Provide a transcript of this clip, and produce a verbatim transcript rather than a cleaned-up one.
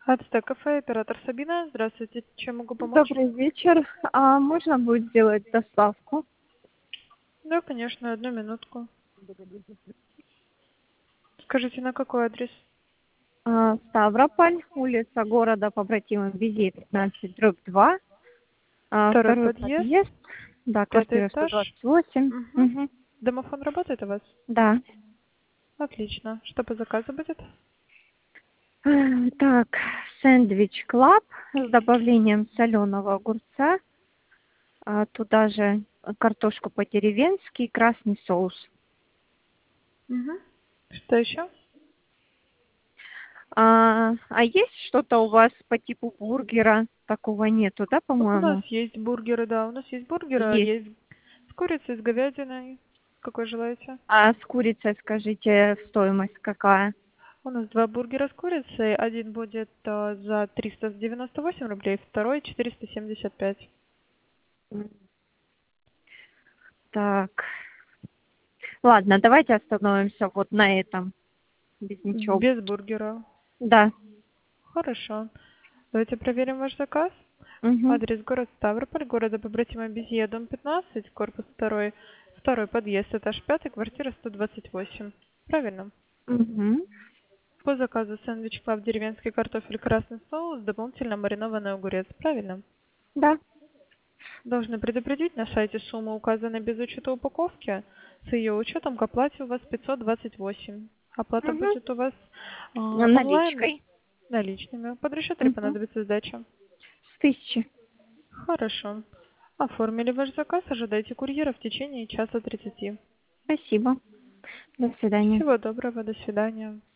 Ацтек кафе, оператор Сабина. Здравствуйте, чем могу помочь? Добрый вечер. А можно будет сделать доставку? Да, конечно, одну минутку. Скажите, на какой адрес? А, Ставрополь, улица города побратимы Безе, пятнадцать, дробь два. А, Второй второй подъезд, подъезд. Да, пятый квартира сто этаж. двадцать восемь. Угу. Мгм. Домофон работает у вас? Да. Отлично. Что по заказу будет? А, Так, сэндвич клаб с добавлением соленого огурца. А, туда же картошку по-деревенски и красный соус. Угу. Что еще? А, а есть что-то у вас по типу бургера? Такого нету, да, У нас по-моему? есть бургеры, да. У нас есть бургеры, Есть. есть с курицей, с говядиной. Какой желаете? А с курицей, скажите, стоимость какая? У нас два бургера с курицей. Один будет а, за триста девяносто восемь рублей, второй четыреста семьдесят пять. М, Так, ладно, давайте остановимся вот на этом, без ничего Без больше. бургера. Да. Хорошо. Давайте проверим ваш заказ. Угу. Адрес город Ставрополь, города побратима Безье, дом пятнадцать, корпус второй, второй подъезд, этаж пятый, квартира сто двадцать восемь. Правильно. Угу. По заказу сэндвич клаб деревенский картофель красный соус, дополнительно маринованный огурец. Правильно. Да. Должны предупредить, на сайте сумма указана без учета упаковки. С ее учетом к оплате у вас пятьсот двадцать восемь. Оплата Угу. будет у вас э, онлайн Наличкой. наличными. Под расчет или Угу. понадобится сдача? С тысячи. Хорошо. Оформили ваш заказ, ожидайте курьера в течение часа тридцати. Спасибо. До свидания. Всего доброго, до свидания.